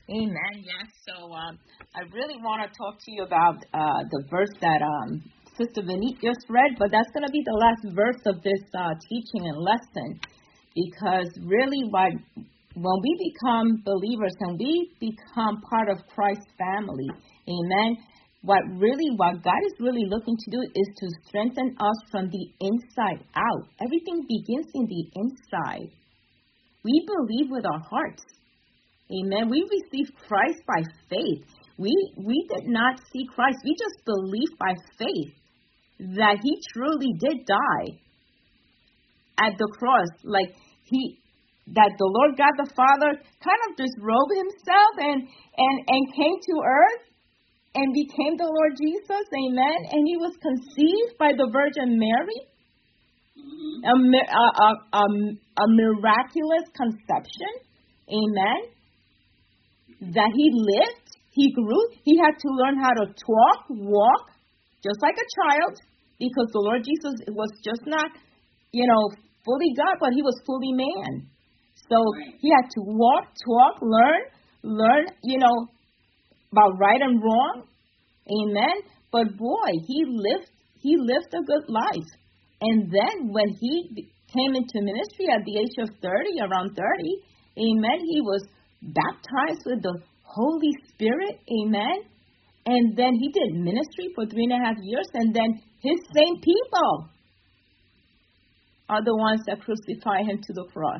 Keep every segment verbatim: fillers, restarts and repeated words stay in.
Amen. Yes. So um, I really want to talk to you about uh, the verse that um, Sister Vinite just read, but that's going to be the last verse of this uh, teaching and lesson, because really what, when we become believers and we become part of Christ's family, amen, what really, what God is really looking to do is to strengthen us from the inside out. Everything begins in the inside. We believe with our hearts. Amen. We received Christ by faith. We we did not see Christ. We just believed by faith that he truly did die at the cross. Like he, that the Lord God the Father kind of disrobed himself and, and, and came to earth and became the Lord Jesus. Amen. And he was conceived by the Virgin Mary. A, a, a, a, a miraculous conception. Amen. That he lived, he grew, he had to learn how to talk, walk, just like a child, because the Lord Jesus was just not, you know, fully God, but he was fully man. So he had to walk, talk, learn, learn, you know, about right and wrong. Amen. But boy, he lived, he lived a good life. And then when he came into ministry at the age of thirty, around thirty, amen, he was baptized with the Holy Spirit, amen. And then he did ministry for three and a half years, and then his same people are the ones that crucify him to the cross.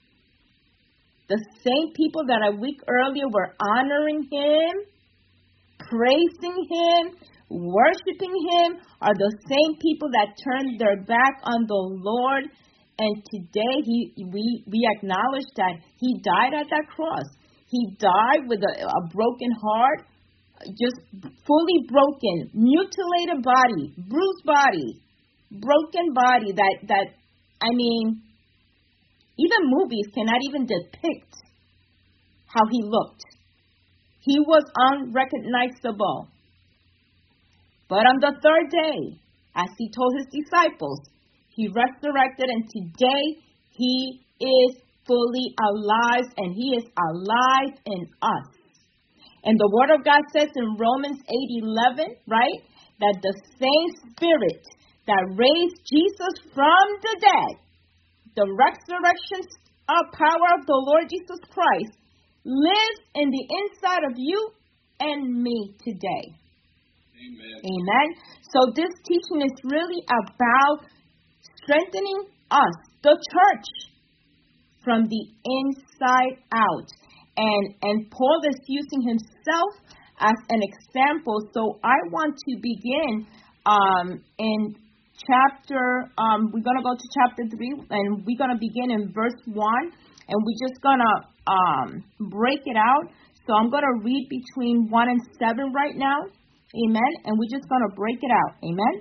The same people that a week earlier were honoring him, praising him, worshiping him, are the same people that turned their back on the Lord. And today he, we, we acknowledge that he died at that cross. He died with a, a broken heart, just fully broken, mutilated body, bruised body, broken body that, that, I mean, even movies cannot even depict how he looked. He was unrecognizable. But on the third day, as he told his disciples, he resurrected, and today he is fully alive, and he is alive in us. And the Word of God says in Romans eight eleven, right, that the same Spirit that raised Jesus from the dead, the resurrection uh, power of the Lord Jesus Christ, lives in the inside of you and me today. Amen. Amen. So this teaching is really about strengthening us, the church, from the inside out. And, and Paul is using himself as an example. So I want to begin um, in chapter, um, we're going to go to chapter three, and we're going to begin in verse one. And we're just going to um, break it out. So I'm going to read between one and seven right now. Amen. And we're just going to break it out. Amen.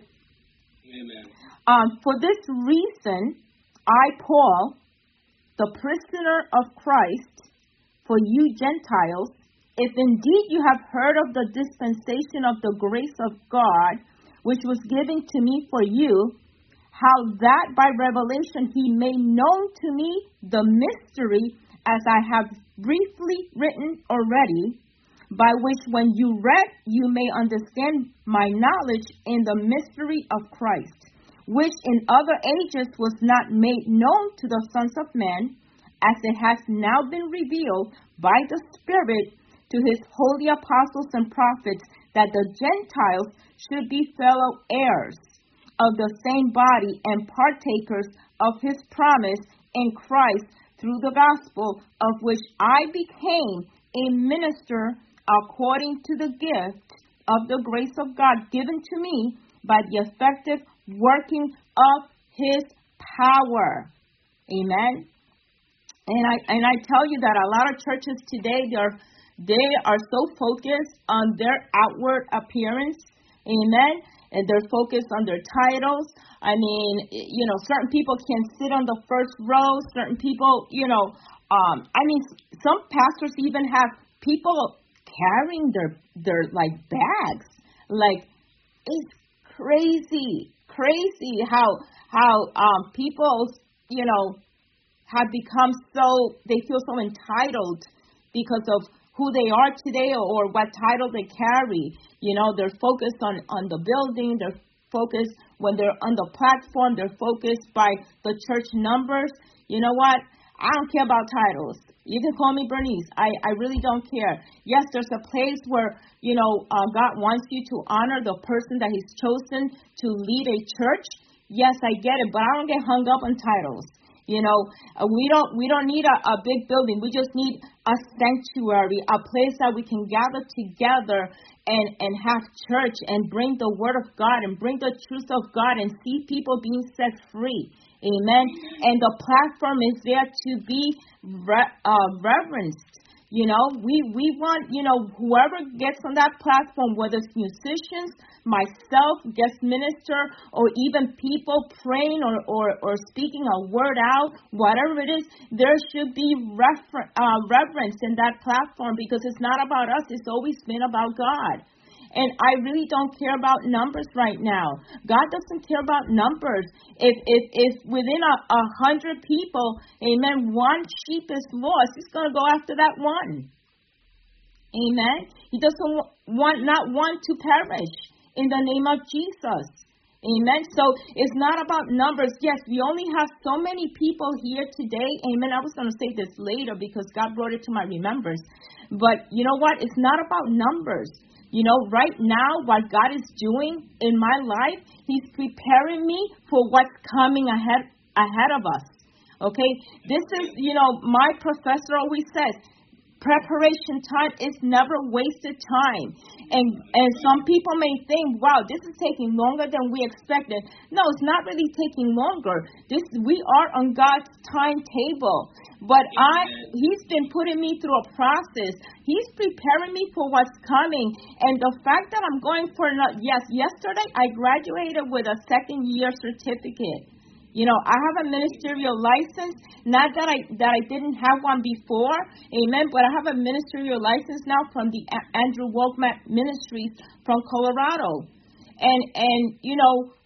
Amen. Um, for this reason, I, Paul, the prisoner of Christ, for you Gentiles, if indeed you have heard of the dispensation of the grace of God, which was given to me for you, how that by revelation he made known to me the mystery, as I have briefly written already, by which when you read, you may understand my knowledge in the mystery of Christ, which in other ages was not made known to the sons of men, as it has now been revealed by the Spirit to his holy apostles and prophets, that the Gentiles should be fellow heirs of the same body and partakers of his promise in Christ through the gospel, of which I became a minister according to the gift of the grace of God given to me by the effective working of his power. Amen. And I and I tell you that a lot of churches today, they're they are so focused on their outward appearance. Amen. And they're focused on their titles. I mean, you know, certain people can sit on the first row. Certain people, you know, um, I mean, some pastors even have people carrying their their like bags. Like, it's crazy, crazy how how um people, you know, have become so, they feel so entitled because of who they are today or what title they carry. You know, they're focused on, on the building. They're focused when they're on the platform. They're focused by the church numbers. You know what? I don't care about titles. You can call me Bernice. I, I really don't care. Yes, there's a place where, you know, uh, God wants you to honor the person that he's chosen to lead a church. Yes, I get it, but I don't get hung up on titles. You know, uh, we don't we don't need a, a big building. We just need a sanctuary, a place that we can gather together and, and have church and bring the word of God and bring the truth of God and see people being set free. Amen. And the platform is there to be re- uh, reverenced. You know, we, we want, you know, whoever gets on that platform, whether it's musicians, myself, guest minister, or even people praying or, or, or speaking a word out, whatever it is, there should be refer- uh, reverence in that platform because it's not about us. It's always been about God. And I really don't care about numbers right now. God doesn't care about numbers. If if if within a, a hundred people, amen, one sheep is lost, he's going to go after that one. Amen. He doesn't want not one to perish in the name of Jesus. Amen. So it's not about numbers. Yes, we only have so many people here today. Amen. I was going to say this later because God brought it to my remembrance. But you know what? It's not about numbers. You know, right now, what God is doing in my life, he's preparing me for what's coming ahead ahead of us. Okay? This is, you know, my professor always says, preparation time is never wasted time. And and some people may think, wow, this is taking longer than we expected. No, it's not really taking longer. This we are on God's timetable. But I, he's been putting me through a process. He's preparing me for what's coming. And the fact that I'm going for another, yes, yesterday I graduated with a second year certificate. You know, I have a ministerial license, not that I that I didn't have one before, amen, but I have a ministerial license now from the Andrew Wommack Ministries from Colorado. And, and you know,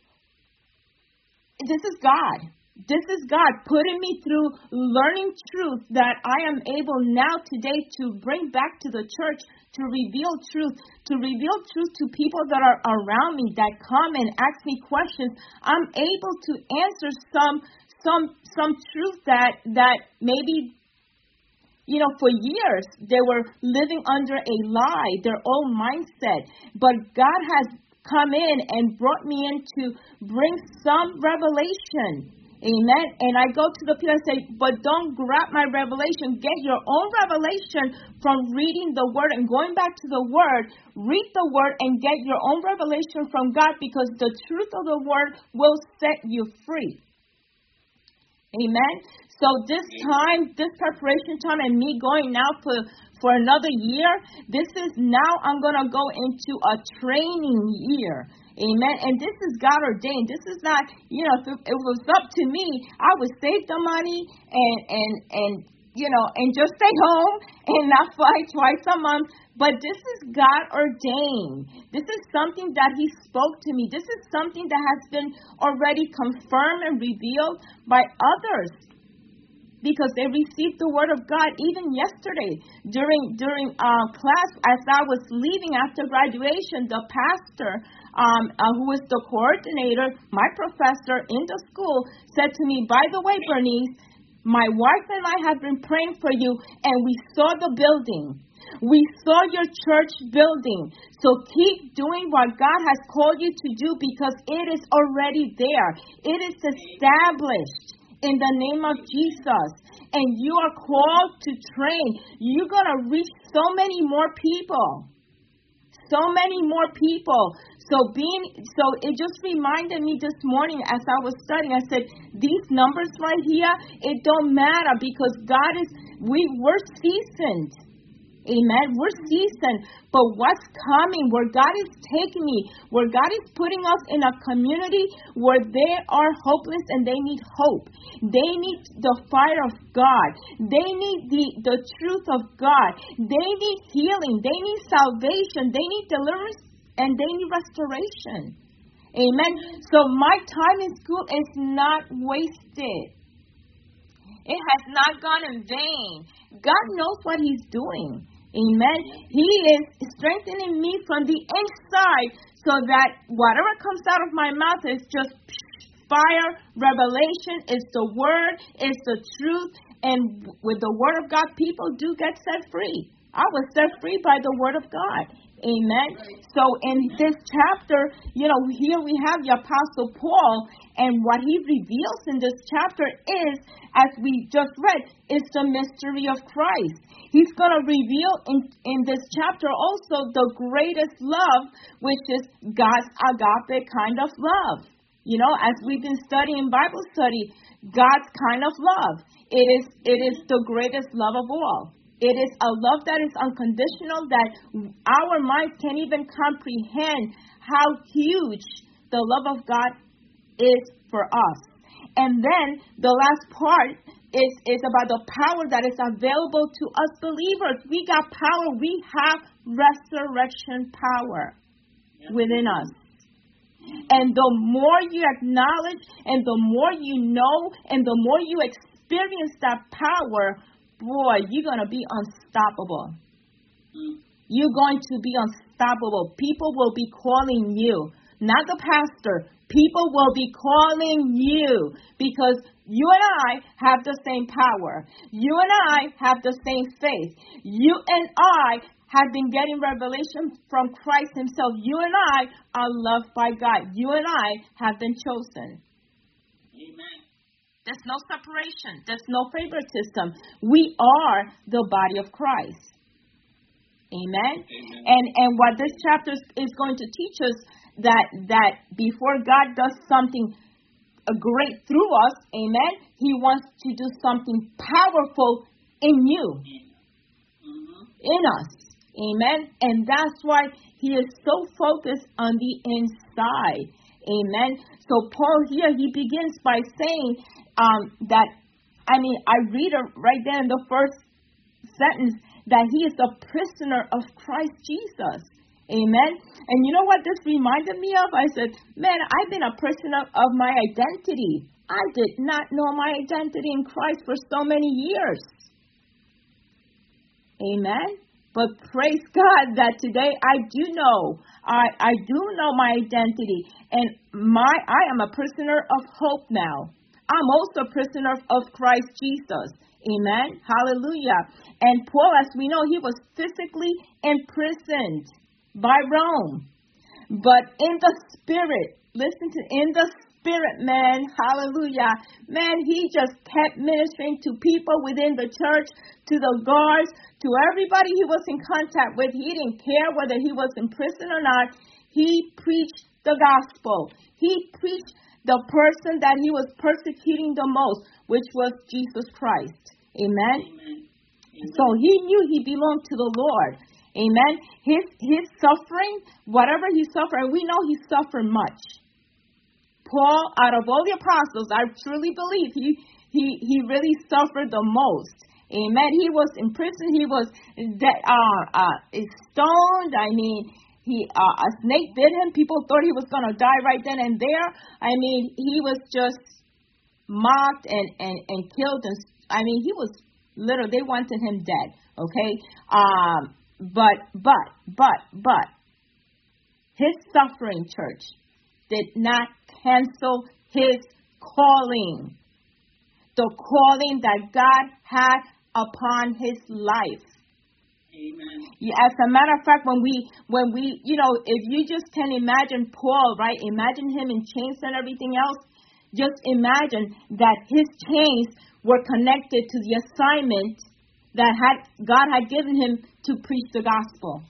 this is God. This is God putting me through learning truth that I am able now today to bring back to the church, to reveal truth, to reveal truth to people that are around me, that come and ask me questions. I'm able to answer some some some truth that that maybe, you know, for years they were living under a lie, their own mindset. But God has come in and brought me in to bring some revelation. Amen. And I go to the people and say, but don't grab my revelation. Get your own revelation from reading the word and going back to the word. Read the word and get your own revelation from God because the truth of the word will set you free. Amen. So this time, this preparation time and me going now for, for another year, this is now I'm going to go into a training year. Amen. And this is God ordained. This is not, you know, if it, it was up to me, I would save the money and, and, and, you know, and just stay home and not fly twice a month. But this is God ordained. This is something that he spoke to me. This is something that has been already confirmed and revealed by others, because they received the word of God even yesterday during during uh, class. As I was leaving after graduation, the pastor, um, uh, who is the coordinator, my professor in the school, said to me, by the way, Bernice, my wife and I have been praying for you, and we saw the building. We saw your church building. So keep doing what God has called you to do because it is already there. It is established in the name of Jesus. And you are called to train. You're going to reach so many more people. So many more people. So being, so it just reminded me this morning as I was studying, I said, these numbers right here, it don't matter because God is, we, we're seasoned. Amen. We're seasoned, but what's coming, where God is taking me, where God is putting us in a community where they are hopeless and they need hope. They need the fire of God. They need the, the truth of God. They need healing. They need salvation. They need deliverance, and they need restoration. Amen. So my time in school is not wasted. It has not gone in vain. God knows what he's doing. Amen. He is strengthening me from the inside so that whatever comes out of my mouth is just fire, revelation. It's the word, it's the truth. And with the word of God, people do get set free. I was set free by the word of God. Amen. So in this chapter, you know, here we have the Apostle Paul, and what he reveals in this chapter is, as we just read, is the mystery of Christ. He's going to reveal in, in this chapter also the greatest love, which is God's agape kind of love. You know, as we've been studying Bible study, God's kind of love. It is, it is the greatest love of all. It is a love that is unconditional, that our minds can't even comprehend how huge the love of God is for us. And then the last part is, is about the power that is available to us believers. We got power. We have resurrection power within us. And the more you acknowledge and the more you know and the more you experience that power, boy, you're going to be unstoppable. You're going to be unstoppable. People will be calling you, not the pastor. People will be calling you because you and I have the same power. You and I have the same faith. You and I have been getting revelation from Christ himself. You and I are loved by God. You and I have been chosen. Amen. There's no separation. There's no favoritism. We are the body of Christ. Amen? Amen. And and what this chapter is going to teach us, that that before God does something great through us, amen, he wants to do something powerful in you, mm-hmm. in us. Amen? And that's why he is so focused on the inside. Amen? So Paul here, he begins by saying um, that, I mean, I read it right there in the first sentence, that he is a prisoner of Christ Jesus. Amen? And you know what this reminded me of? I said, man, I've been a prisoner of my identity. I did not know my identity in Christ for so many years. Amen? But praise God that today I do know. I, I do know my identity. And my I am a prisoner of hope now. I'm also a prisoner of Christ Jesus. Amen. Hallelujah. And Paul, as we know, he was physically imprisoned by Rome. But in the spirit, listen to, in the spirit, man, hallelujah. Man, he just kept ministering to people within the church, to the guards, to everybody he was in contact with. He didn't care whether he was in prison or not. He preached the gospel. He preached the person that he was persecuting the most, which was Jesus Christ. Amen? Amen. Amen. So he knew he belonged to the Lord. Amen. His his suffering, whatever he suffered, we know he suffered much. Paul, out of all the apostles, I truly believe he he he really suffered the most. Amen. He was in prison. He was de- uh, uh, stoned. I mean, he uh, a snake bit him. People thought he was going to die right then and there. I mean, he was just mocked and, and, and killed. And I mean, he was literally, they wanted him dead. Okay. Um, but, but, but, but, his suffering, church, did not cancel his calling. The calling that God had upon his life. Amen. Yeah, as a matter of fact, when we, when we, you know, if you just can imagine Paul, right? Imagine him in chains and everything else. Just imagine that his chains were connected to the assignment that had God had given him to preach the gospel.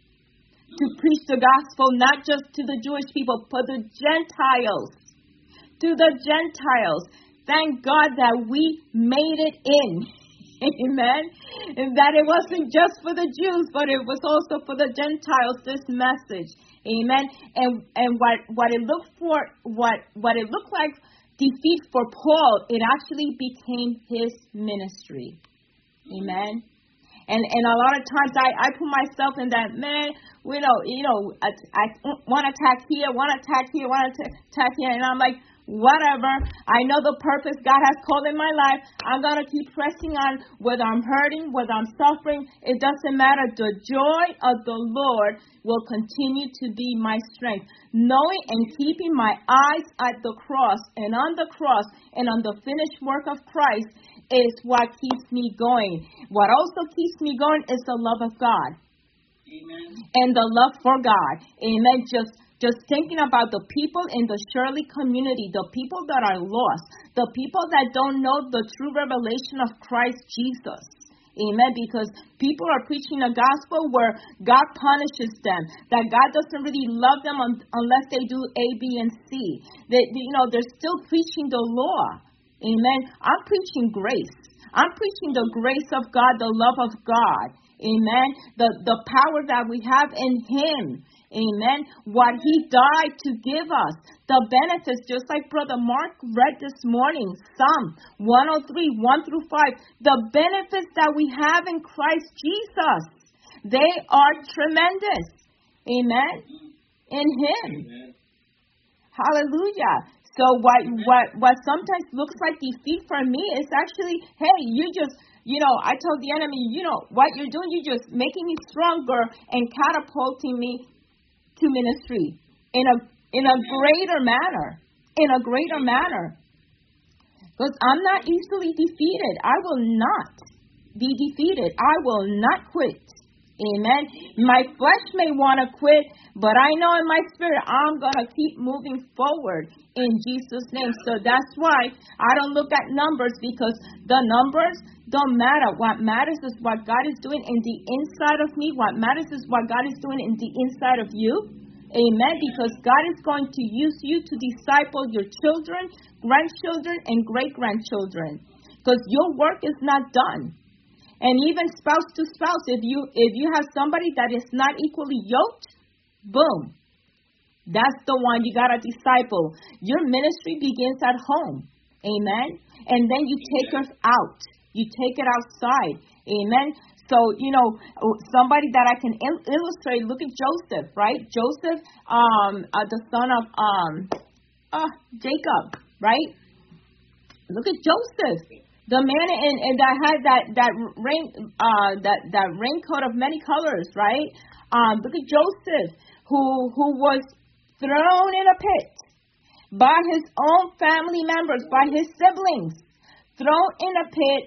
To preach the gospel, not just to the Jewish people, but the Gentiles. To the Gentiles. Thank God that we made it in. Amen. And that it wasn't just for the Jews, but it was also for the Gentiles, this message. Amen. And and what, what it looked for, what what it looked like defeat for Paul, it actually became his ministry. Amen. And and a lot of times I, I put myself in that, man, you know, you know, I, I, one attack here, one attack here, one attack here, and I'm like, whatever. I know the purpose God has called in my life. I'm going to keep pressing on, whether I'm hurting, whether I'm suffering. It doesn't matter. The joy of the Lord will continue to be my strength. Knowing and keeping my eyes at the cross and on the cross and on the finished work of Christ is what keeps me going. What also keeps me going is the love of God. Amen. And the love for God. Amen. Just Just thinking about the people in the Shirley community, the people that are lost, the people that don't know the true revelation of Christ Jesus. Amen. Because people are preaching a gospel where God punishes them, that God doesn't really love them un- unless they do A, B, and C. That, you know, they're still preaching the law. Amen. I'm preaching grace. I'm preaching the grace of God, the love of God. Amen. The, the power that we have in Him. Amen. What He died to give us. The benefits, just like Brother Mark read this morning, Psalm one oh three, one through five. The benefits that we have in Christ Jesus, they are tremendous. Amen. In Him. Amen. Hallelujah. So what, what, what sometimes looks like defeat for me is actually, hey, you just, you know, I told the enemy, you know, what you're doing, you're just making me stronger and catapulting me to ministry in a in a greater manner, in a greater manner. Because I'm not easily defeated. I will not be defeated. I will not quit. Amen. My flesh may want to quit, but I know in my spirit I'm going to keep moving forward in Jesus' name. So that's why I don't look at numbers, because the numbers don't matter. What matters is what God is doing in the inside of me. What matters is what God is doing in the inside of you. Amen. Because God is going to use you to disciple your children, grandchildren, and great-grandchildren. Because your work is not done. And even spouse to spouse, if you if you have somebody that is not equally yoked, boom. That's the one you got to disciple. Your ministry begins at home. Amen. And then you take it out. You take it outside. Amen. So, you know, somebody that I can il- illustrate, look at Joseph, right? Joseph, um, uh, the son of um, uh, Jacob, right? Look at Joseph, the man in, in that had that that rain, uh, that that raincoat of many colors, right? Um, look at Joseph, who who was thrown in a pit by his own family members, by his siblings, thrown in a pit.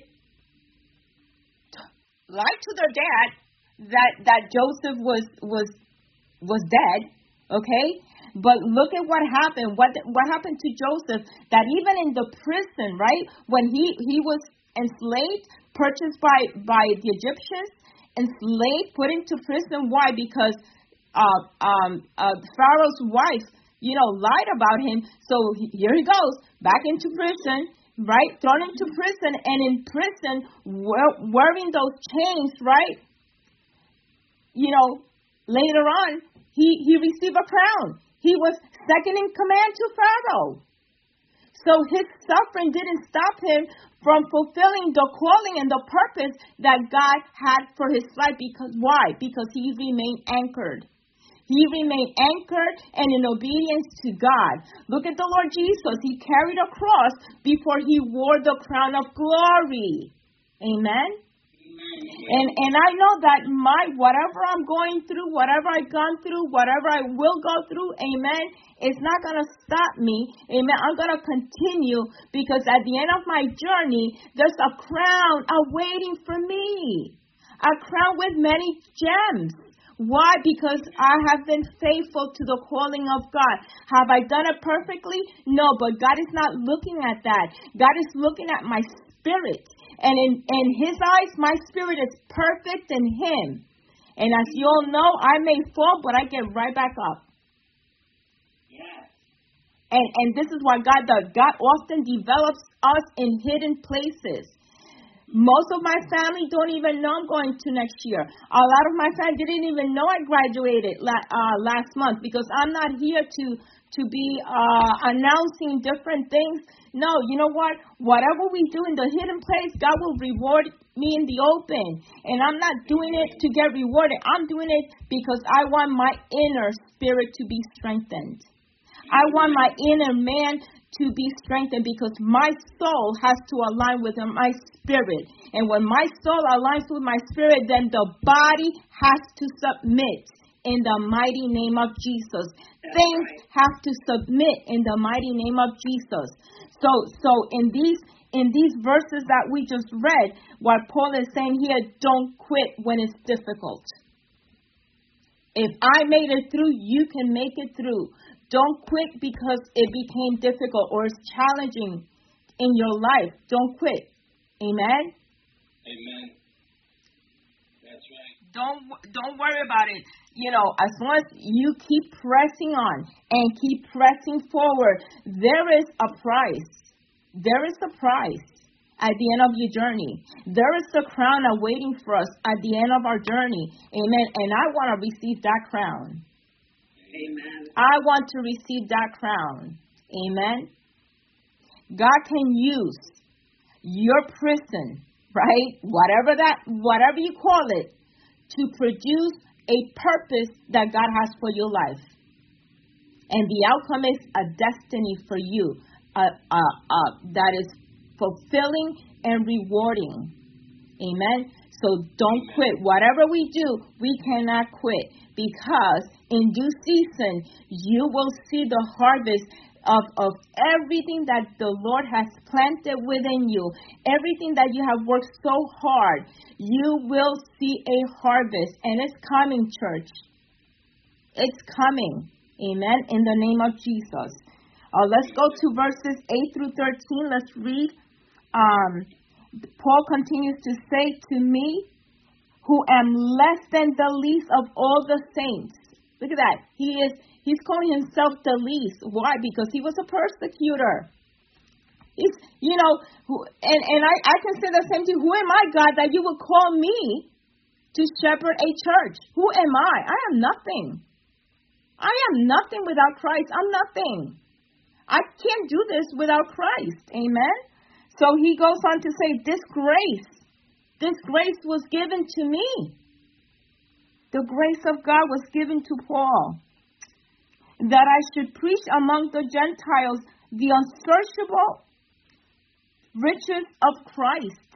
Lied to their dad that that Joseph was was was dead, okay? But look at what happened. What what happened to Joseph? That even in the prison, right, when he, he was enslaved, purchased by, by the Egyptians, enslaved, put into prison. Why? Because uh, um, uh, Pharaoh's wife, you know, lied about him. So he, here he goes back into prison. Right, thrown into prison, and in prison, wearing those chains, right? You know, later on, he, he received a crown. He was second in command to Pharaoh. So his suffering didn't stop him from fulfilling the calling and the purpose that God had for his life. Because why? Because he remained anchored. He remained anchored and in obedience to God. Look at the Lord Jesus. He carried a cross before he wore the crown of glory. Amen? Amen. And and I know that my whatever I'm going through, whatever I've gone through, whatever I will go through, amen, it's not going to stop me. Amen. I'm going to continue, because at the end of my journey, there's a crown awaiting for me. A crown with many gems. Why? Because I have been faithful to the calling of God. Have I done it perfectly? No, but God is not looking at that. God is looking at my spirit. And in, in His eyes, my spirit is perfect in Him. And as you all know, I may fall, but I get right back up. Yes. And, and this is what God does. God often develops us in hidden places. Most of my family don't even know I'm going to next year. A lot of my family didn't even know I graduated la- uh, last month, because I'm not here to to be uh, announcing different things. No, you know what? Whatever we do in the hidden place, God will reward me in the open. And I'm not doing it to get rewarded. I'm doing it because I want my inner spirit to be strengthened. I want my inner man to be strengthened because my soul has to align with my spirit. And when my soul aligns with my spirit, then the body has to submit in the mighty name of Jesus. That's Things right. have to submit in the mighty name of Jesus. So, so in these in these verses that we just read, what Paul is saying here, don't quit when it's difficult. If I made it through, you can make it through. Don't quit because it became difficult or it's challenging in your life. Don't quit. Amen? Amen. That's right. Don't don't worry about it. You know, as long as you keep pressing on and keep pressing forward, there is a prize. There is a prize at the end of your journey. There is a crown awaiting for us at the end of our journey. Amen. And I want to receive that crown. Amen. I want to receive that crown. Amen. God can use your prison, right? Whatever that, whatever you call it, to produce a purpose that God has for your life. And the outcome is a destiny for you. Uh, uh, uh, that is fulfilling and rewarding. Amen. So don't Amen. quit. Whatever we do, we cannot quit because in due season you will see the harvest of, of everything that the Lord has planted within you. Everything that you have worked so hard, you will see a harvest. And it's coming, church. It's coming. Amen. In the name of Jesus. Uh, let's go to verses eight through thirteen. Let's read. Um, Paul continues to say, to me, who am less than the least of all the saints. Look at that. He is. He's calling himself the least. Why? Because he was a persecutor. He's, you know, who, and, and I, I can say the same thing. Who am I, God, that you would call me to shepherd a church? Who am I? I am nothing. I am nothing without Christ. I'm nothing. I can't do this without Christ. Amen? So he goes on to say, this grace, this grace was given to me. The grace of God was given to Paul, that I should preach among the Gentiles the unsearchable riches of Christ,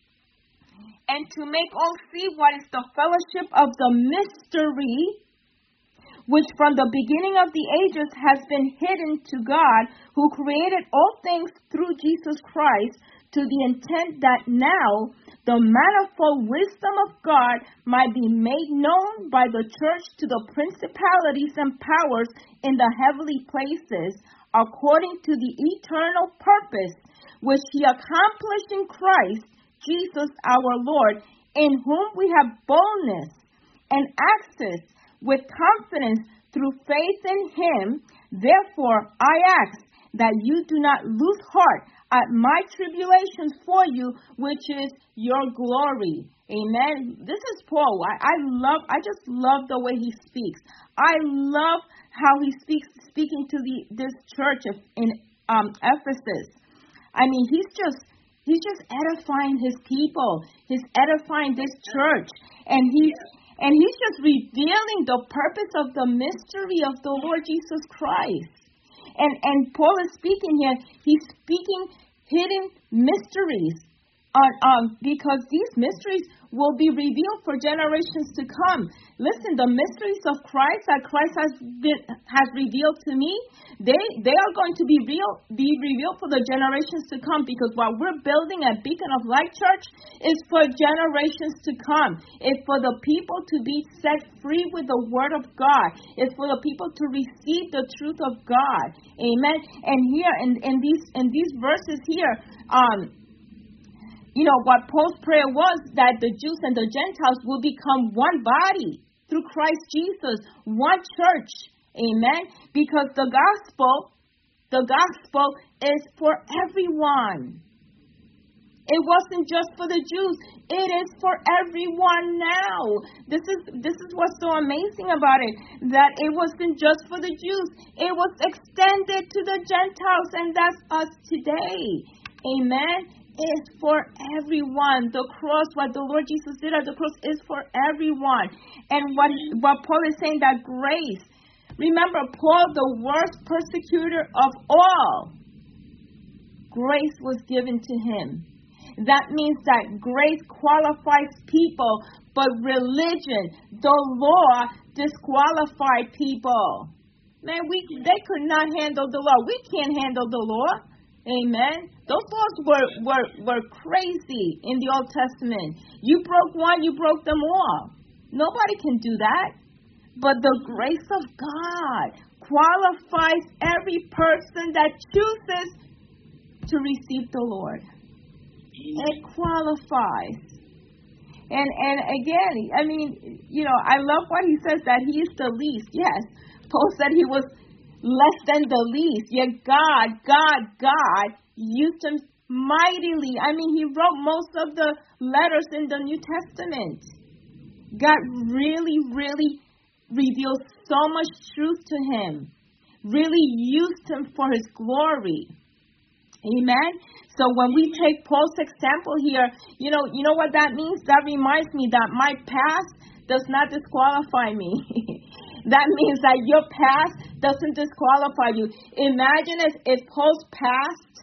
and to make all see what is the fellowship of the mystery, which from the beginning of the ages has been hidden to God, who created all things through Jesus Christ, to the intent that now the manifold wisdom of God might be made known by the church to the principalities and powers in the heavenly places, according to the eternal purpose which he accomplished in Christ Jesus our Lord, in whom we have boldness and access with confidence through faith in him. Therefore, I ask that you do not lose heart at my tribulations for you, which is your glory. Amen. This is Paul. I, I love, I just love the way he speaks. I love how he speaks, speaking to the this church of, in um, Ephesus. I mean, he's just, he's just edifying his people. He's edifying this church, and he's. And he's just revealing the purpose of the mystery of the Lord Jesus Christ. And and Paul is speaking here. He's speaking hidden mysteries. On, um, because these mysteries will be revealed for generations to come. Listen, the mysteries of Christ that Christ has been, has revealed to me, they they are going to be real, be revealed for the generations to come. Because what we're building at Beacon of Light Church is for generations to come. It's for the people to be set free with the Word of God. It's for the people to receive the truth of God. Amen. And here in, in these in these verses here, um. You know, what Paul's prayer was that the Jews and the Gentiles will become one body through Christ Jesus, one church. Amen. Because the gospel, the gospel is for everyone. It wasn't just for the Jews. It is for everyone now. This is this is what's so amazing about it, that it wasn't just for the Jews. It was extended to the Gentiles, and that's us today. Amen. Is for everyone. The cross, what the Lord Jesus did at the cross, is for everyone. And what, what Paul is saying, that grace. Remember, Paul, the worst persecutor of all, grace was given to him. That means that grace qualifies people, but religion, the law, disqualified people. Man, we they could not handle the law. We can't handle the law. Amen. Those laws were, were, were crazy in the Old Testament. You broke one, you broke them all. Nobody can do that. But the grace of God qualifies every person that chooses to receive the Lord. It qualifies. And and again, I mean, you know, I love what he says, that he is the least. Yes, Paul said he was less than the least. Yet God, God, God used him mightily. I mean, he wrote most of the letters in the New Testament. God really, really revealed so much truth to him. Really used him for his glory. Amen. So when we take Paul's example here, you know, you know what that means? That reminds me that my past does not disqualify me. That means that your past doesn't disqualify you. Imagine if, if Paul's past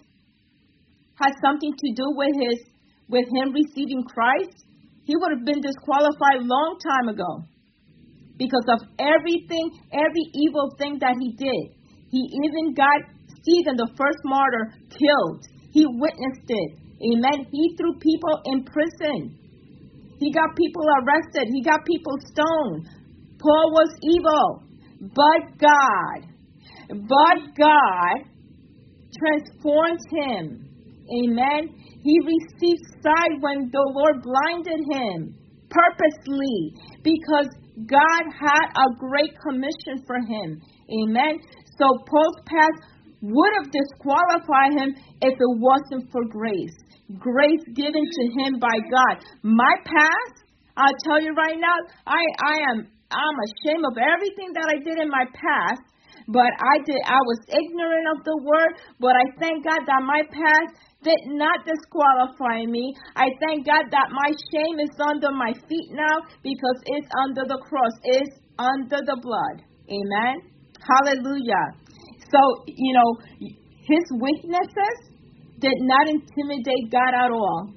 had something to do with his with him receiving Christ, he would have been disqualified a long time ago because of everything, every evil thing that he did. He even got Stephen, the first martyr, killed. He witnessed it. Amen. He threw people in prison. He got people arrested. He got people stoned. Paul was evil. But God, but God transformed him. Amen. He received sight when the Lord blinded him purposely because God had a great commission for him. Amen. So Paul's past would have disqualified him if it wasn't for grace. Grace given to him by God. My past, I'll tell you right now, I, I am I'm ashamed of everything that I did in my past, but I did I was ignorant of the word, but I thank God that my past did not disqualify me. I thank God that my shame is under my feet now because it's under the cross. It's under the blood. Amen. Hallelujah. So, you know, his weaknesses did not intimidate God at all.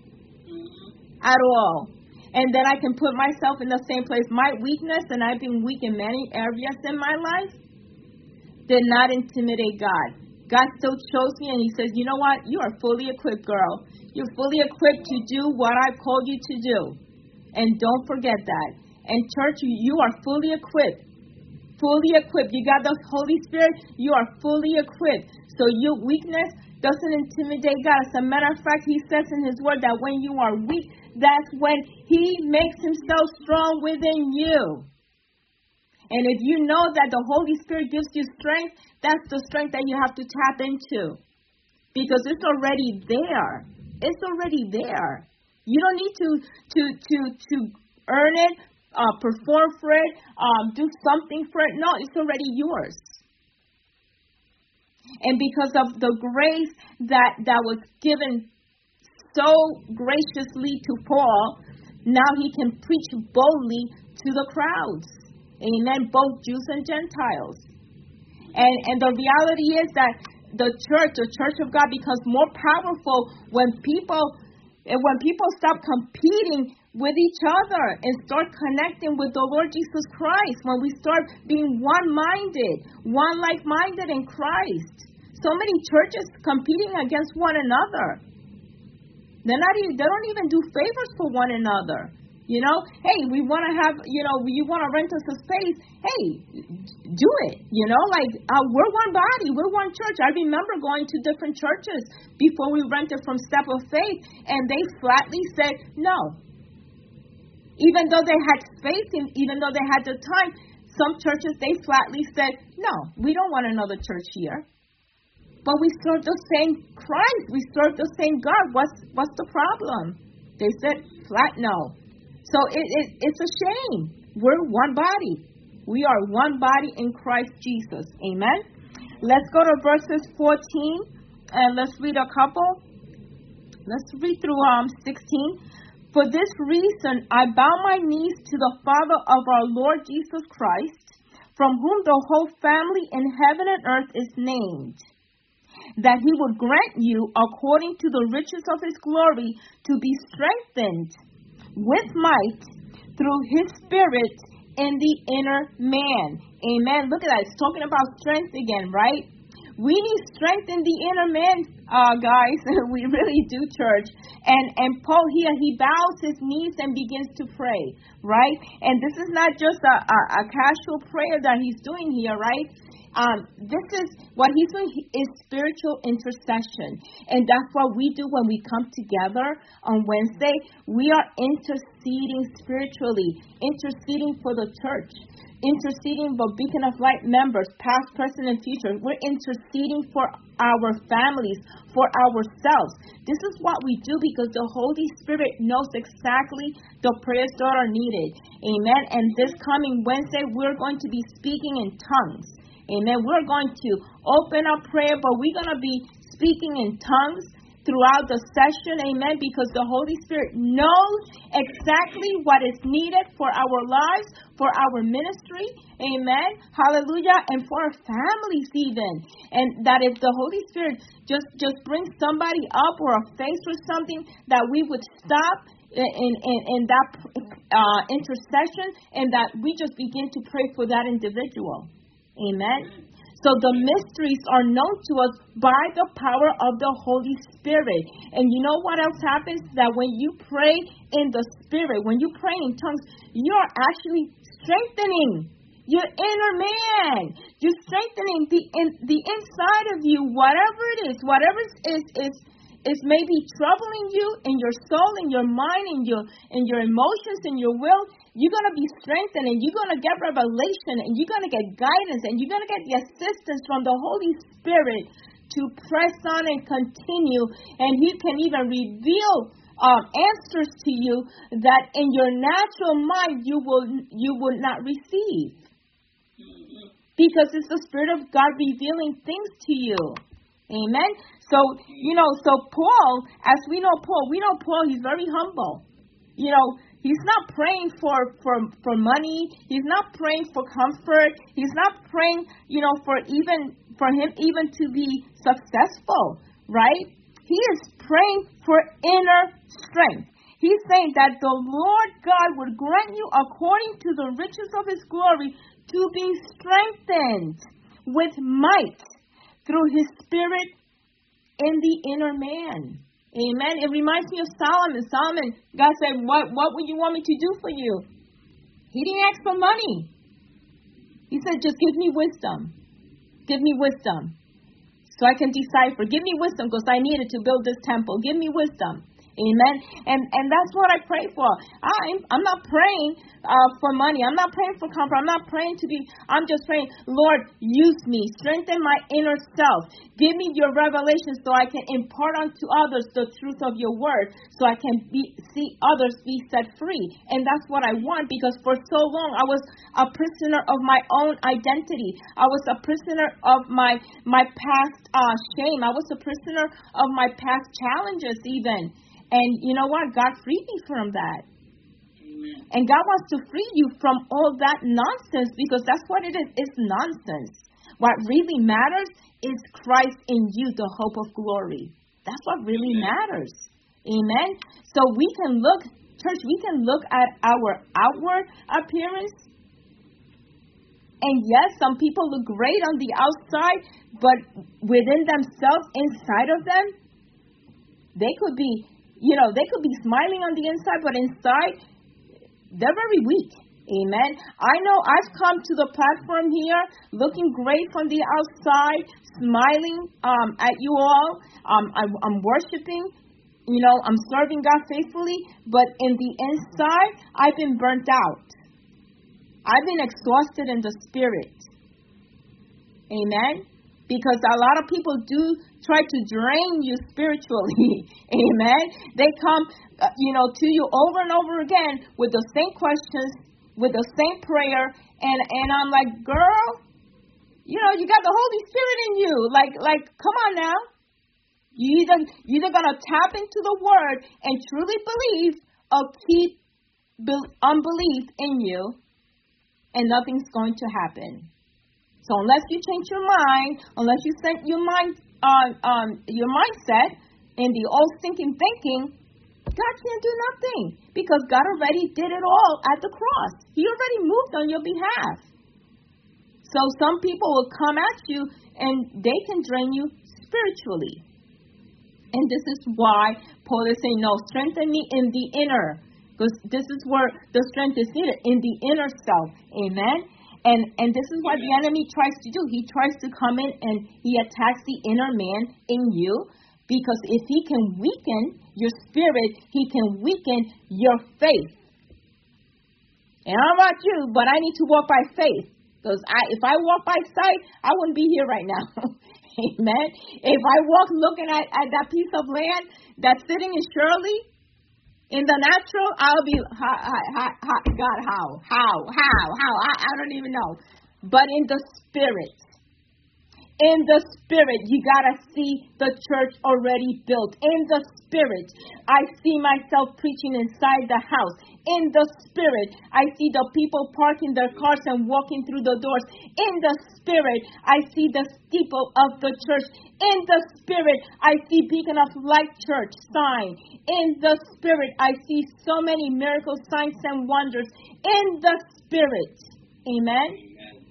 At all. And then I can put myself in the same place. My weakness, and I've been weak in many areas in my life, did not intimidate God. God still chose me, and he says, you know what? You are fully equipped, girl. You're fully equipped to do what I've called you to do. And don't forget that. And church, you are fully equipped. Fully equipped. You got the Holy Spirit. You are fully equipped. So your weakness doesn't intimidate God. As a matter of fact, he says in his word that when you are weak, that's when he makes himself strong within you. And if you know that the Holy Spirit gives you strength, that's the strength that you have to tap into. Because it's already there. It's already there. You don't need to to to, to earn it. Uh, perform for it, um, do something for it. No, it's already yours. And because of the grace that, that was given so graciously to Paul, now he can preach boldly to the crowds. Amen. Both Jews and Gentiles. And and the reality is that the church, the church of God, becomes more powerful when people when people stop competing with each other and start connecting with the Lord Jesus Christ, when we start being one-minded, one like-minded in Christ. So many churches competing against one another. They're not even, they don't even do favors for one another. You know, hey, we want to have, you know, you want to rent us a space. Hey, do it. You know, like uh, we're one body. We're one church. I remember going to different churches before we rented from Step of Faith, and they flatly said no. Even though they had space, and even though they had the time, some churches, they flatly said, no, we don't want another church here. But we serve the same Christ. We serve the same God. What's what's the problem? They said flat no. So it, it it's a shame. We're one body. We are one body in Christ Jesus. Amen. Let's go to verses fourteen, and let's read a couple. Let's read through um sixteen. For this reason, I bow my knees to the Father of our Lord Jesus Christ, from whom the whole family in heaven and earth is named, that he would grant you, according to the riches of his glory, to be strengthened with might through his Spirit in the inner man. Amen. Look at that. It's talking about strength again, right? We need strength in the inner man, uh, guys. We really do, church. And and Paul here, he bows his knees and begins to pray, right? And this is not just a, a, a casual prayer that he's doing here, right? Um, this is what he's doing is spiritual intercession. And that's what we do when we come together on Wednesday. We are interceding spiritually, interceding for the church, interceding for Beacon of Light members, past, present, and future. We're interceding for our families, for ourselves. This is what we do because the Holy Spirit knows exactly the prayers that are needed. Amen. And this coming Wednesday, we're going to be speaking in tongues. Amen. We're going to open up prayer, but we're going to be speaking in tongues throughout the session. Amen. Because the Holy Spirit knows exactly what is needed for our lives, for our ministry. Amen. Hallelujah. And for our families even. And that if the Holy Spirit just, just brings somebody up or a face or something, that we would stop in, in, in that uh, intercession and that we just begin to pray for that individual. Amen. So the mysteries are known to us by the power of the Holy Spirit. And you know what else happens? That when you pray in the Spirit, when you pray in tongues, you're actually strengthening your inner man. You're strengthening the in, the inside of you, whatever it is, whatever is is is maybe troubling you in your soul, in your mind, in your in your emotions, in your will. You're going to be strengthened, and you're going to get revelation, and you're going to get guidance, and you're going to get the assistance from the Holy Spirit to press on and continue. And He can even reveal um, answers to you that in your natural mind you will you will not receive, because it's the Spirit of God revealing things to you. Amen. So you know, so Paul, as we know Paul, we know Paul. He's very humble. You know. He's not praying for, for, for money. He's not praying for comfort. He's not praying, you know, for even for him even to be successful, right? He is praying for inner strength. He's saying that the Lord God would grant you, according to the riches of His glory, to be strengthened with might through His Spirit in the inner man. Amen. It reminds me of Solomon. Solomon, God said, what, what would you want me to do for you? He didn't ask for money. He said, just give me wisdom. Give me wisdom so I can decipher. Give me wisdom because I needed to build this temple. Give me wisdom. Amen. And and that's what I pray for. I'm I'm not praying uh, for money. I'm not praying for comfort. I'm not praying to be. I'm just praying, Lord, use me. Strengthen my inner self. Give me your revelation so I can impart unto others the truth of your word, so I can be, see others be set free. And that's what I want, because for so long I was a prisoner of my own identity. I was a prisoner of my my past uh, shame. I was a prisoner of my past challenges even. And you know what? God freed me from that. Amen. And God wants to free you from all that nonsense, because that's what it is. It's nonsense. What really matters is Christ in you, the hope of glory. That's what really Amen. Matters. Amen. So we can look, church, we can look at our outward appearance. And yes, some people look great on the outside, but within themselves, inside of them, they could be You know, they could be smiling on the inside, but inside, they're very weak. Amen. I know I've come to the platform here looking great from the outside, smiling um, at you all. Um, I, I'm worshiping. You know, I'm serving God faithfully. But in the inside, I've been burnt out. I've been exhausted in the spirit. Amen. Because a lot of people do try to drain you spiritually. Amen. They come, uh, you know, to you over and over again with the same questions, with the same prayer. And, and I'm like, girl, you know, you got the Holy Spirit in you. Like, like, come on now. You either, you're either going to tap into the word and truly believe, or keep be- unbelief in you, and nothing's going to happen. So unless you change your mind, unless you set your mind uh, um, your mindset in the old stinking thinking, God can't do nothing because God already did it all at the cross. He already moved on your behalf. So some people will come at you and they can drain you spiritually. And this is why Paul is saying, no, strengthen me in the inner. Because this is where the strength is needed, in the inner self. Amen? And and this is what the enemy tries to do. He tries to come in and he attacks the inner man in you. Because if he can weaken your spirit, he can weaken your faith. And I don't know about you, but I need to walk by faith. Because I, if I walk by sight, I wouldn't be here right now. Amen. If I walk looking at, at that piece of land that's sitting in Shirley, in the natural, I'll be, ha, ha, ha, ha, God, how? How? How? How? I, I don't even know. But in the spirit, in the spirit, you got to see the church already built. In the spirit, I see myself preaching inside the house. In the spirit, I see the people parking their cars and walking through the doors. In the spirit, I see the steeple of the church. In the spirit, I see Beacon of Light Church sign. In the spirit, I see so many miracles, signs, and wonders. In the spirit. Amen.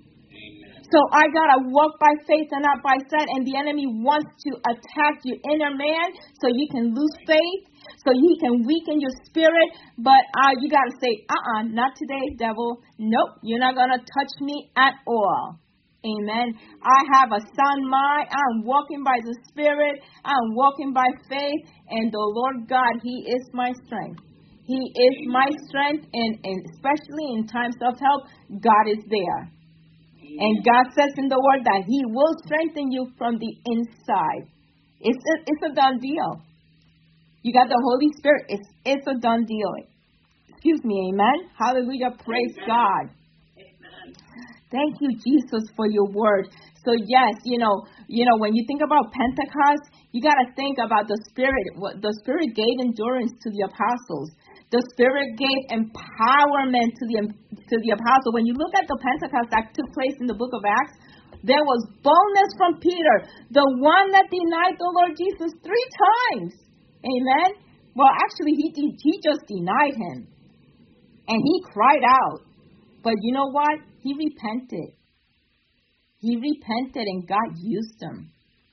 So I got to walk by faith and not by sight, and the enemy wants to attack your inner man so you can lose faith, so he can weaken your spirit, but uh, you got to say, uh-uh, not today, devil. Nope, you're not going to touch me at all. Amen. I have a sound mind. I'm walking by the Spirit. I'm walking by faith, and the Lord God, he is my strength. He is my strength, and, and especially in times of help, God is there. And God says in the word that he will strengthen you from the inside. It's a, it's a done deal. You got the Holy Spirit. It's it's a done deal. Excuse me. Amen. Hallelujah. Praise amen. God. Amen. Thank you, Jesus, for your word. So yes, you know, you know, when you think about Pentecost, you got to think about the Spirit. What the Spirit gave endurance to the apostles. The Spirit gave empowerment to the to the apostle. When you look at the Pentecost that took place in the book of Acts, there was boldness from Peter, the one that denied the Lord Jesus three times. Amen. Well, actually, he he just denied him, and he cried out. But you know what? He repented. He repented, and God used him.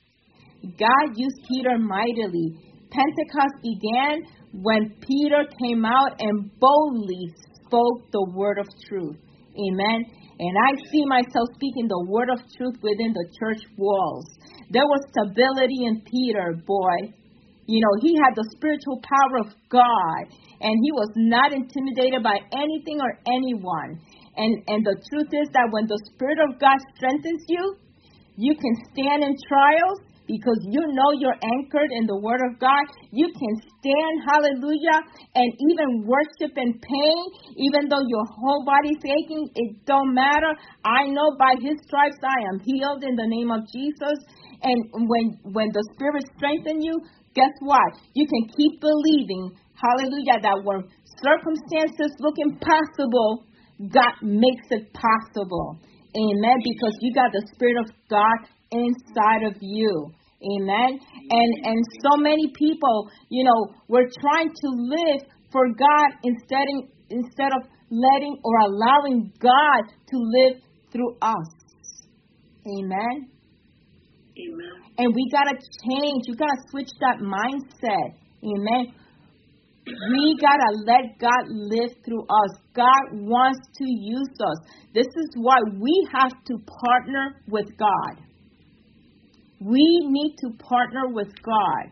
God used Peter mightily. Pentecost began when Peter came out and boldly spoke the word of truth. Amen. And I see myself speaking the word of truth within the church walls. There was stability in Peter, boy. You know, he had the spiritual power of God, and he was not intimidated by anything or anyone. And, and the truth is that when the Spirit of God strengthens you, you can stand in trials, because you know you're anchored in the Word of God. You can stand, hallelujah, and even worship in pain, even though your whole body's aching. It don't matter. I know by His stripes I am healed in the name of Jesus. And when when the Spirit strengthens you, guess what? You can keep believing, hallelujah, that when circumstances look impossible, God makes it possible. Amen. Because you got the Spirit of God inside of you. Amen. And and so many people, you know, we're trying to live for God instead of, instead of letting or allowing God to live through us. Amen. Amen. And we got to change. You got to switch that mindset. Amen. We got to let God live through us. God wants to use us. This is why we have to partner with God. We need to partner with God.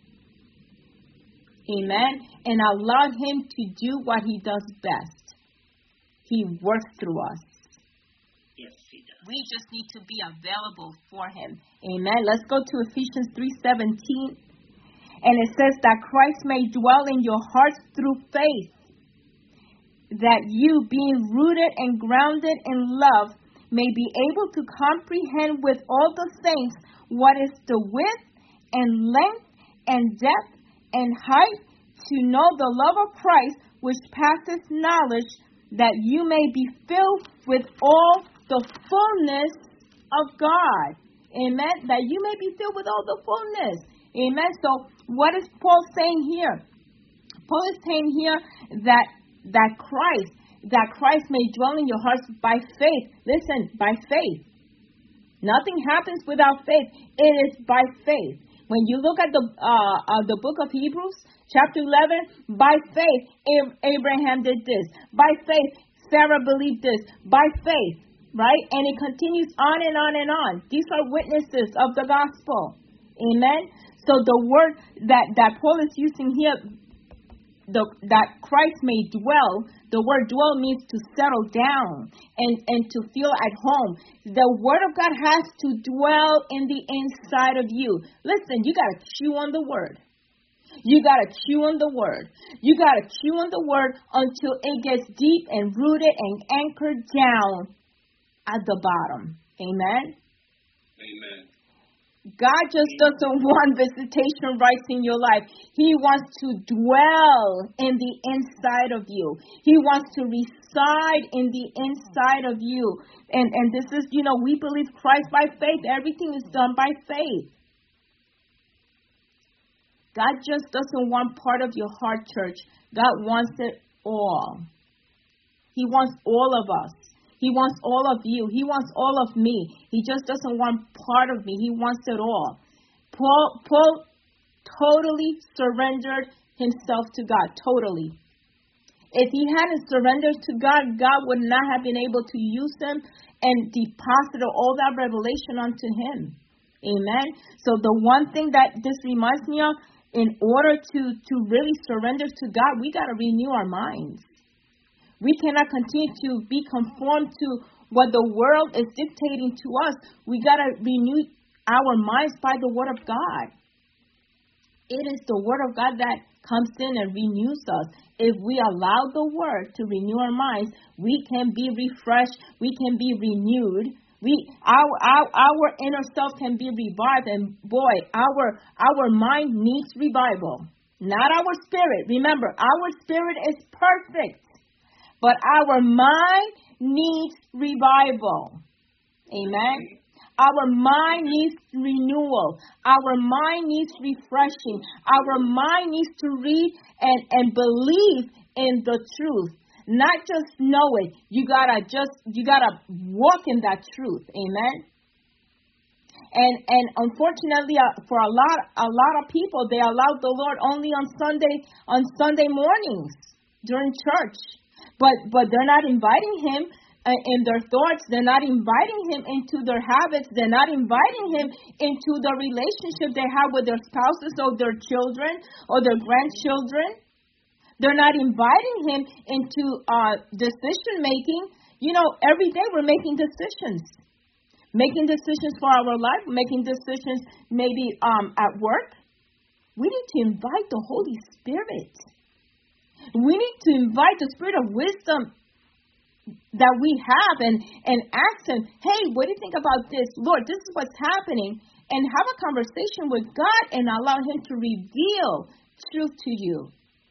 Amen. And allow Him to do what He does best. He works through us. Yes, He does. We just need to be available for Him. Amen. Let's go to Ephesians three seventeen. And it says that Christ may dwell in your hearts through faith, that you, being rooted and grounded in love, may be able to comprehend with all the saints what is the width and length and depth and height, to know the love of Christ, which passes knowledge, that you may be filled with all the fullness of God. Amen. That you may be filled with all the fullness. Amen. So what is Paul saying here? Paul is saying here that that Christ, that Christ may dwell in your hearts by faith. Listen, by faith. Nothing happens without faith. It is by faith. When you look at the uh, uh, the book of Hebrews, chapter eleven, by faith, Abraham did this. By faith, Sarah believed this. By faith, right? And it continues on and on and on. These are witnesses of the gospel. Amen? So the word that, that Paul is using here, the, that Christ may dwell, the word dwell means to settle down and, and to feel at home. The word of God has to dwell in the inside of you. Listen, you got to chew on the word. You got to chew on the word. You got to chew on the word until it gets deep and rooted and anchored down at the bottom. Amen? Amen. God just doesn't want visitation rights in your life. He wants to dwell in the inside of you. He wants to reside in the inside of you. And, and this is, you know, we believe Christ by faith. Everything is done by faith. God just doesn't want part of your heart, church. God wants it all. He wants all of us. He wants all of you. He wants all of me. He just doesn't want part of me. He wants it all. Paul, Paul totally surrendered himself to God. Totally. If he hadn't surrendered to God, God would not have been able to use him and deposit all that revelation onto him. Amen. So the one thing that this reminds me of, in order to, to really surrender to God, we got to renew our minds. We cannot continue to be conformed to what the world is dictating to us. We got to renew our minds by the Word of God. It is the Word of God that comes in and renews us. If we allow the Word to renew our minds, we can be refreshed. We can be renewed. We our our, our inner self can be revived. And boy, our our mind needs revival, not our spirit. Remember, our spirit is perfect. But our mind needs revival. Amen. Our mind needs renewal. Our mind needs refreshing. Our mind needs to read and, and believe in the truth. Not just know it. You gotta just you gotta walk in that truth. Amen. And and unfortunately, uh, for a lot a lot of people, they allow the Lord only on Sunday on Sunday mornings during church. But but they're not inviting him uh, in their thoughts. They're not inviting him into their habits. They're not inviting him into the relationship they have with their spouses or their children or their grandchildren. They're not inviting him into uh, decision making. You know, every day we're making decisions. Making decisions for our life, making decisions maybe um, at work. We need to invite the Holy Spirit. We need to invite the spirit of wisdom that we have and, and ask him, hey, what do you think about this? Lord, this is what's happening. And have a conversation with God and allow him to reveal truth to you.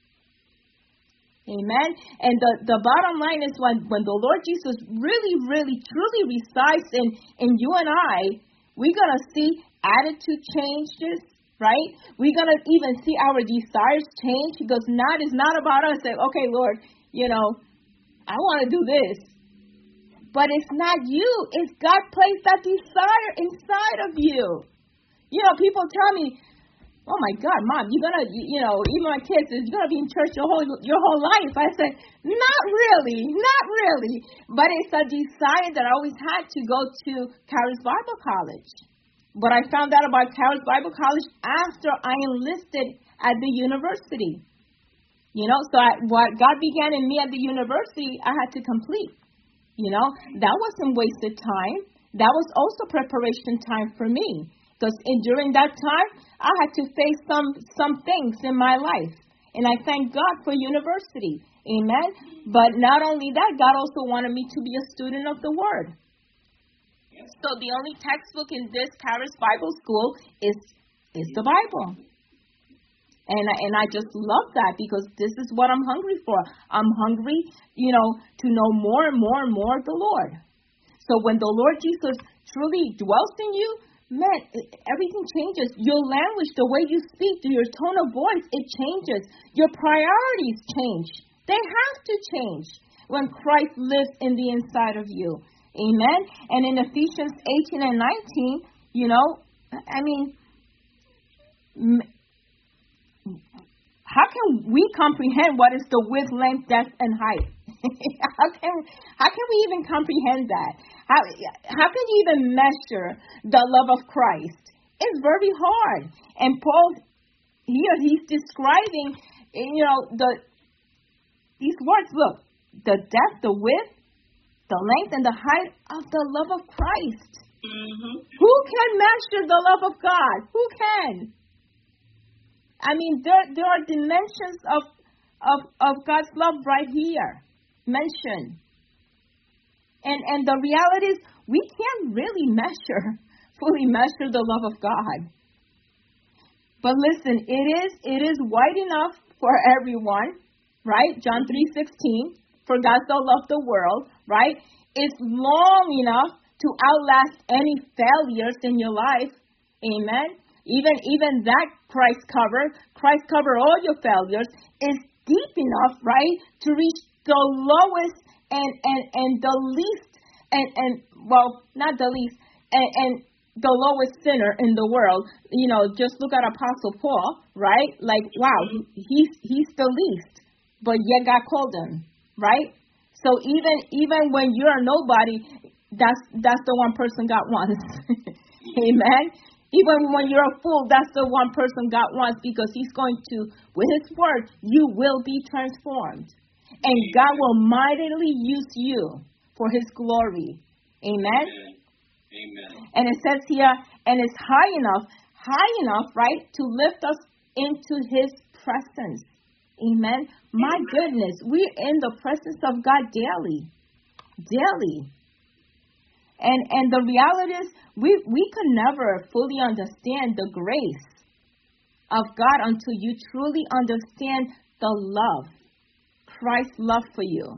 Amen. And the, the bottom line is when, when the Lord Jesus really, really, truly resides in, in you and I, we're going to see attitude changes. Right? We're going to even see our desires change because not is not about us saying, okay, Lord, you know, I want to do this. But it's not you. It's God placed that desire inside of you. You know, people tell me, oh, my God, Mom, you're going to, you know, even my kids, you're going to be in church your whole, your whole life. I said, not really, not really. But it's a desire that I always had to go to Charis Bible College. But I found out about Charis Bible College after I enlisted at the university. You know, so I, what God began in me at the university, I had to complete. You know, that wasn't wasted time. That was also preparation time for me. Because during that time, I had to face some, some things in my life. And I thank God for university. Amen. But not only that, God also wanted me to be a student of the Word. So the only textbook in this Charis Bible School is is the Bible. And, and I just love that because this is what I'm hungry for. I'm hungry, you know, to know more and more and more of the Lord. So when the Lord Jesus truly dwells in you, man, everything changes. Your language, the way you speak, your tone of voice, it changes. Your priorities change. They have to change when Christ lives in the inside of you. Amen? And in Ephesians eighteen and nineteen, you know, I mean, how can we comprehend what is the width, length, depth, and height? how can how can we even comprehend that? How how can you even measure the love of Christ? It's very hard. And Paul here he's describing, you know, the these words. Look, the depth, the width, the length, and the height of the love of Christ. Mm-hmm. Who can measure the love of God? Who can? I mean, there there are dimensions of of of God's love right here mentioned. And and the reality is we can't really measure, fully measure the love of God. But listen, it is it is wide enough for everyone, right? John three sixteen, for God so loved the world, right? It's long enough to outlast any failures in your life. Amen. Even even that Christ cover, Christ cover all your failures, is deep enough, right, to reach the lowest and, and, and the least, and, and well, not the least, and, and the lowest sinner in the world. You know, just look at Apostle Paul, right? Like, wow, he's he's the least, but yet God called him, right? So even even when you're nobody, that's that's the one person God wants. Amen. Even when you're a fool, that's the one person God wants, because he's going to, with his word, you will be transformed. And God will mightily use you for his glory. Amen? Amen. And it says here, and it's high enough, high enough, right, to lift us into his presence. Amen? My goodness, we're in the presence of God daily. Daily. And and the reality is, we, we could never fully understand the grace of God until you truly understand the love, Christ's love for you.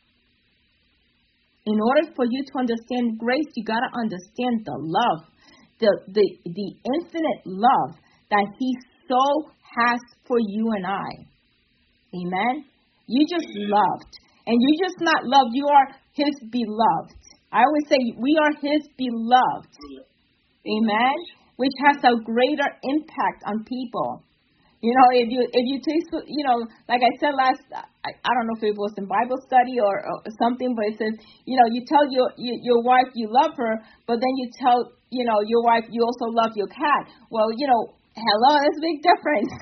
In order for you to understand grace, you got to understand the love, the, the, the infinite love that he so has for you and I. Amen? You just loved. And you just not loved, you are his beloved. I always say we are his beloved. Amen? Which has a greater impact on people. You know, if you if you take, you know, like I said last, I, I don't know if it was in Bible study or, or something, but it says, you know, you tell your, your your wife you love her, but then you tell, you know, your wife you also love your cat. Well, you know, hello, there's a big difference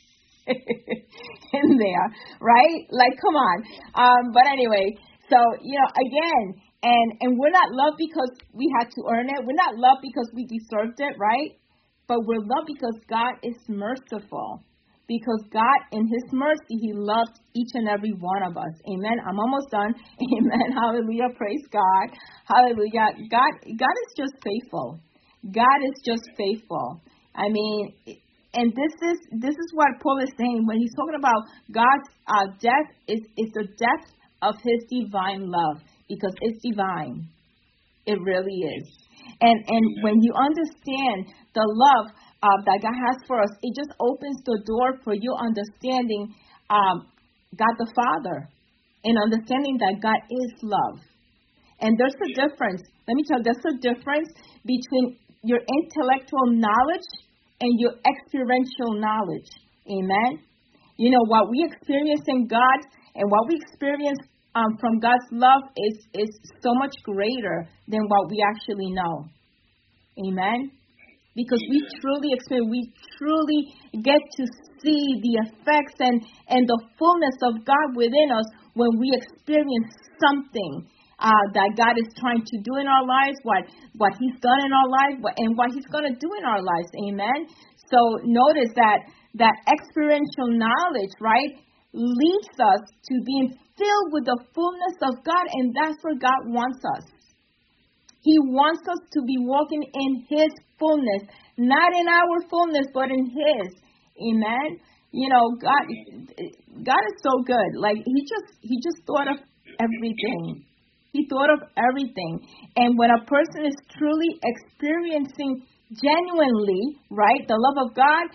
in there, right? Like, come on. Um, but anyway, so, you know, again, And and we're not loved because we had to earn it. We're not loved because we deserved it, right? But we're loved because God is merciful. Because God, in his mercy, he loved each and every one of us. Amen. I'm almost done. Amen. Hallelujah. Praise God. Hallelujah. God, God is just faithful. God is just faithful. I mean, and this is this is what Paul is saying when he's talking about God's uh, depth is is the depth of his divine love. Because it's divine. It really is. And and when you understand the love uh, that God has for us, it just opens the door for you understanding um, God the Father and understanding that God is love. And there's a difference. Let me tell you, there's a difference between your intellectual knowledge and your experiential knowledge. Amen? You know, what we experience in God and what we experience Um, from God's love is, is so much greater than what we actually know. Amen? Because we truly experience, we truly get to see the effects and, and the fullness of God within us when we experience something uh, that God is trying to do in our lives, what, what he's done in our life, and what he's going to do in our lives. Amen? So notice that, that experiential knowledge, right, leads us to being filled with the fullness of God, and that's where God wants us. He wants us to be walking in his fullness, not in our fullness, but in his. Amen. You know, God God is so good. Like he just he just thought of everything. He thought of everything. And when a person is truly experiencing genuinely, right, the love of God,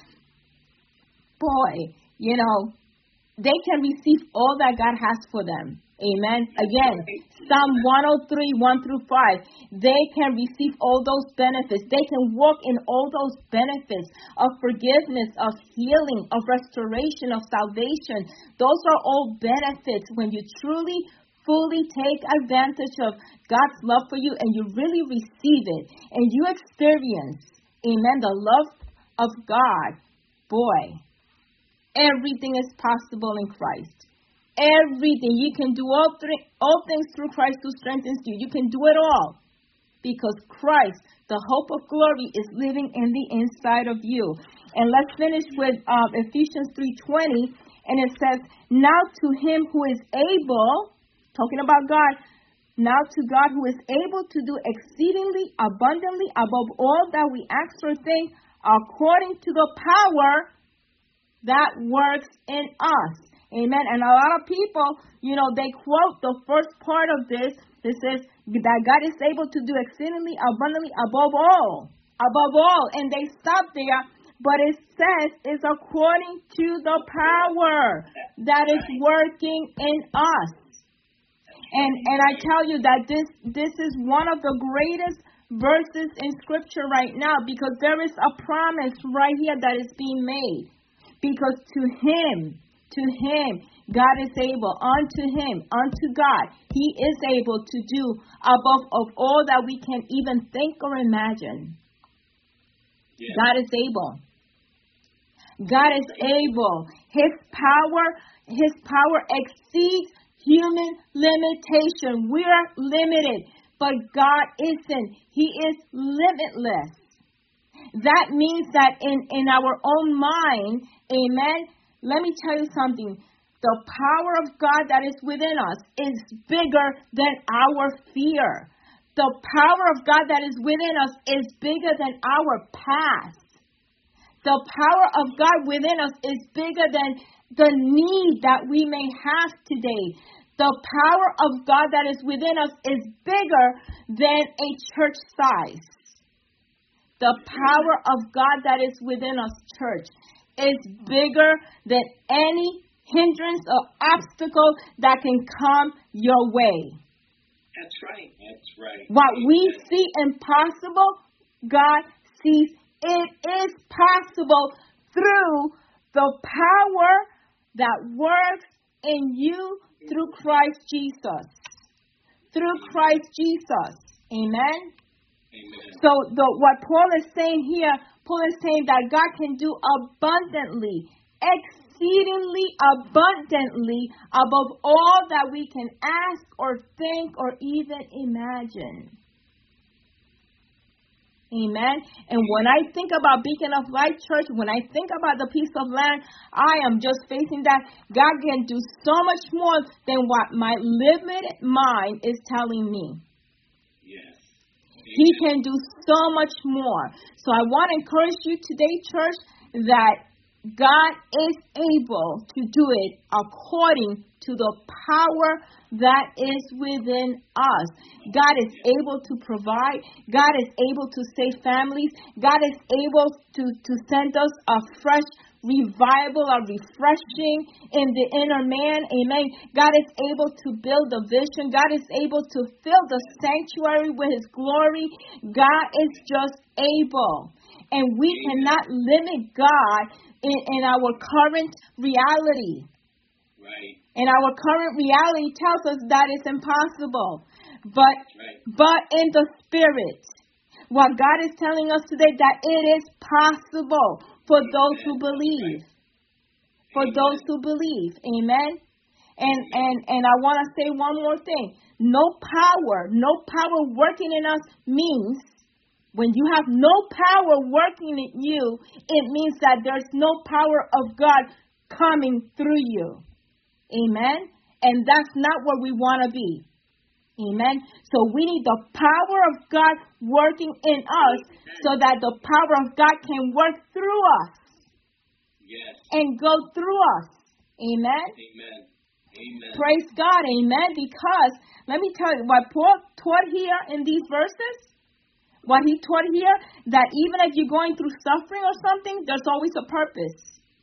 boy, you know, they can receive all that God has for them. Amen. Again, Psalm one oh three, one through five. They can receive all those benefits. They can walk in all those benefits of forgiveness, of healing, of restoration, of salvation. Those are all benefits when you truly, fully take advantage of God's love for you and you really receive it and you experience, amen, the love of God. Boy, everything is possible in Christ. Everything. You can do all, th- all things through Christ who strengthens you. You can do it all because Christ, the hope of glory, is living in the inside of you. And let's finish with um, Ephesians three twenty, and it says, now to him who is able, talking about God, now to God who is able to do exceedingly abundantly above all that we ask or think, according to the power that works in us. Amen. And a lot of people, you know, they quote the first part of this. It says that God is able to do exceedingly abundantly above all. Above all. And they stop there. But it says it's according to the power that is working in us. And and I tell you that this this is one of the greatest verses in Scripture right now, because there is a promise right here that is being made. Because to him, to him, God is able, unto him, unto God, he is able to do above of all that we can even think or imagine. Yeah. God is able. God is able. His power, his power exceeds human limitation. We are limited, but God isn't. He is limitless. That means that in, in our own mind, amen, let me tell you something. The power of God that is within us is bigger than our fear. The power of God that is within us is bigger than our past. The power of God within us is bigger than the need that we may have today. The power of God that is within us is bigger than a church size. The power of God that is within us, church, is bigger than any hindrance or obstacle that can come your way. That's right. That's right. What we see impossible, God sees it is possible through the power that works in you through Christ Jesus. Through Christ Jesus. Amen? Amen. So the, what Paul is saying here, Paul is saying that God can do abundantly, exceedingly abundantly above all that we can ask or think or even imagine. Amen. And when I think about Beacon of Light Church, when I think about the piece of land, I am just facing that God can do so much more than what my limited mind is telling me. Yes. He can do so much more. So I want to encourage you today, church, that God is able to do it according to the power that is within us. God is able to provide. God is able to save families. God is able to, to send us a fresh revival, a refreshing in the inner man. Amen. God is able to build a vision. God is able to fill the sanctuary with his glory. God is just able. And we cannot limit God in, in our current reality. Right. And our current reality tells us that it's impossible. But right. but in the spirit, what God is telling us today, that it is possible for those who believe. For those who believe. Amen. And and and I want to say one more thing. No power, no power working in us means, when you have no power working in you, it means that there's no power of God coming through you. Amen. And that's not where we want to be. Amen. So we need the power of God working in us so that the power of God can work through us. Yes. And go through us. Amen. Amen. Amen. Praise God. Amen. Because let me tell you what Paul taught here in these verses. What he taught here, that even if you're going through suffering or something, there's always a purpose.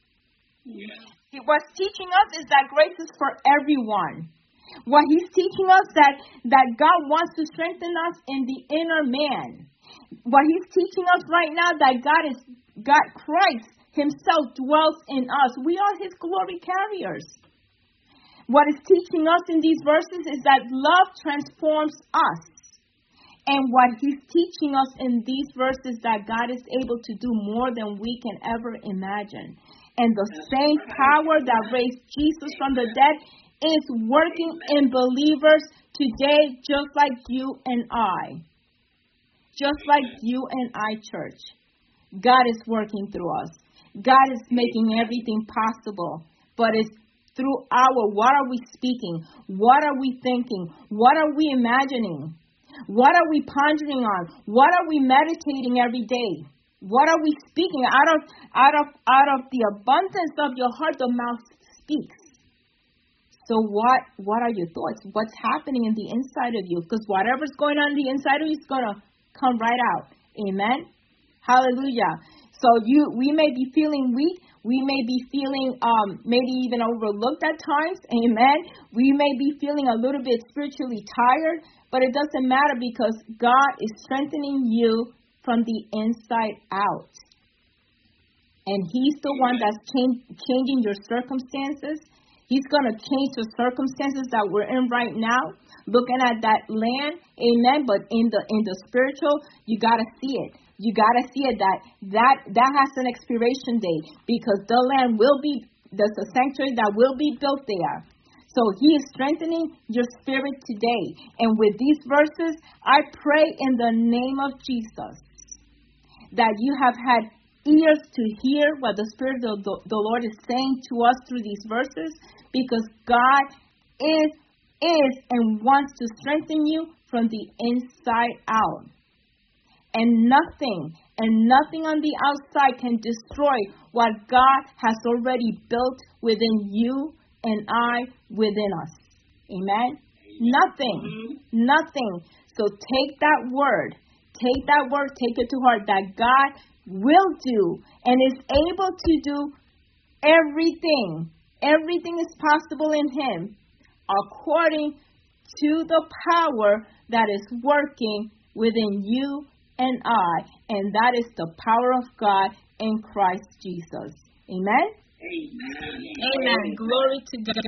Yes. What's teaching us is that grace is for everyone. What he's teaching us that, that God wants to strengthen us in the inner man. What he's teaching us right now, that God is God Christ himself dwells in us. We are his glory carriers. What is teaching us in these verses is that love transforms us. And what he's teaching us in these verses, that God is able to do more than we can ever imagine. And the same power that raised Jesus from the dead is working in believers today, just like you and I. Just like you and I, church. God is working through us. God is making everything possible. But it's through our, what are we speaking? What are we thinking? What are we imagining? What are we pondering on? What are we meditating every day? What are we speaking? Out of out of out of the abundance of your heart, the mouth speaks. So what what are your thoughts? What's happening in the inside of you? Because whatever's going on in the inside of you is gonna come right out. Amen. Hallelujah. So you we may be feeling weak. We may be feeling um, maybe even overlooked at times. Amen. We may be feeling a little bit spiritually tired, but it doesn't matter because God is strengthening you from the inside out. And he's the one that's change, changing your circumstances. He's going to change the circumstances that we're in right now. Looking at that land, amen, but in the in the spiritual, you got to see it. You got to see it that, that that has an expiration date because the land will be, there's a sanctuary that will be built there. So he is strengthening your spirit today. And with these verses, I pray in the name of Jesus that you have had ears to hear what the Spirit of the, the Lord is saying to us through these verses, because God is, is and wants to strengthen you from the inside out. And nothing, and nothing on the outside can destroy what God has already built within you and I within us. Amen? Nothing, mm-hmm. nothing. So take that word, take that word, take it to heart that God will do and is able to do everything. Everything is possible in him according to the power that is working within you and I, and that is the power of God in Christ Jesus. Amen? Amen. Amen. Glory to God.